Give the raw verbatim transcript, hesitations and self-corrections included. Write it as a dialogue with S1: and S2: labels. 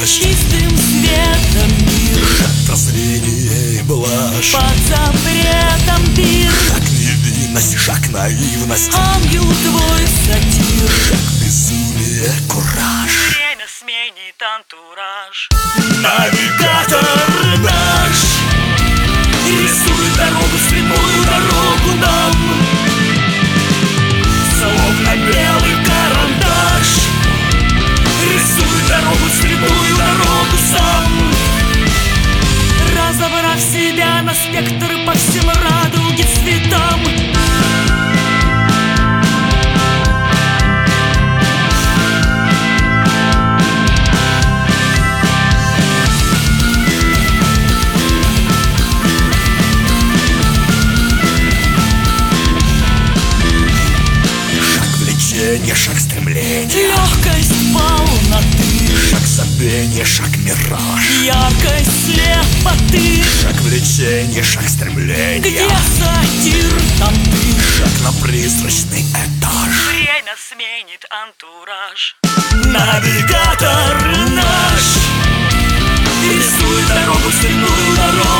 S1: чистым светом мир,
S2: шаг прозрения и блажь,
S1: под запретом пир,
S2: шаг невинность, шаг наивность,
S1: ангел твой сатир,
S2: шаг безумие, кураж.
S1: время сменит антураж.
S2: Навигатор наш рисует дорогу, слепую дорогу нам, словно белый карандаш. Рисует дорогу, слепую дорогу сам.
S1: Разобрав себя на спектр по всем радуге цветам,
S2: шаг стремления,
S1: легкость полноты,
S2: шаг забвения, шаг мираж,
S1: яркость слепоты,
S2: шаг влечения, шаг стремления,
S1: где сатир, там ты,
S2: шаг на призрачный этаж.
S1: время сменит антураж.
S2: Навигатор наш рисует дорогу, стальную дорогу